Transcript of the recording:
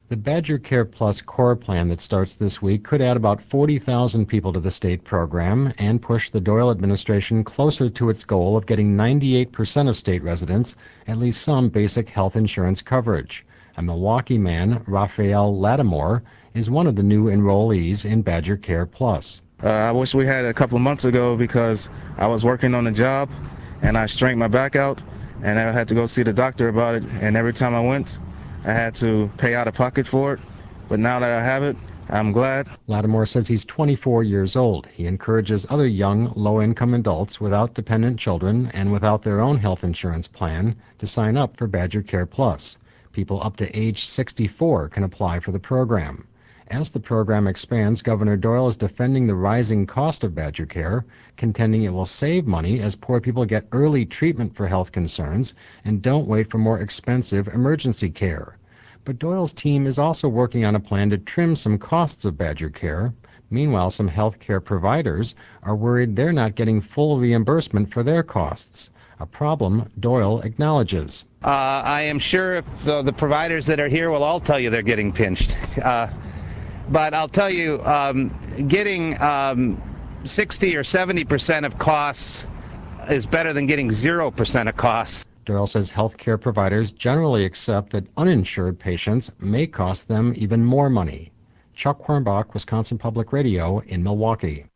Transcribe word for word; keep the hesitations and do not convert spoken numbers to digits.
The Badger Care Plus Core Plan that starts this week could add about forty thousand people to the state program and push the Doyle administration closer to its goal of getting ninety-eight percent of state residents at least some basic health insurance coverage. A Milwaukee man, Raphael Lattimore, is one of the new enrollees in Badger Care Plus. Uh, I wish we had it a couple of months ago because I was working on a job and I strained my back out and I had to go see the doctor about it, and every time I went I had to pay out of pocket for it. But now that I have it, I'm glad. Lattimore says he's twenty-four years old. He encourages other young, low-income adults without dependent children and without their own health insurance plan to sign up for Badger Care Plus. People up to age sixty-four can apply for the program. As the program expands, Governor Doyle is defending the rising cost of Badger Care, contending it will save money as poor people get early treatment for health concerns and don't wait for more expensive emergency care. But Doyle's team is also working on a plan to trim some costs of Badger Care. Meanwhile, some health care providers are worried they're not getting full reimbursement for their costs, a problem Doyle acknowledges. Uh, I am sure if uh, the providers that are here will all tell you they're getting pinched. Uh, But I'll tell you, um, getting um, sixty or seventy percent of costs is better than getting zero percent of costs. Doyle says healthcare providers generally accept that uninsured patients may cost them even more money. Chuck Hornbach, Wisconsin Public Radio in Milwaukee.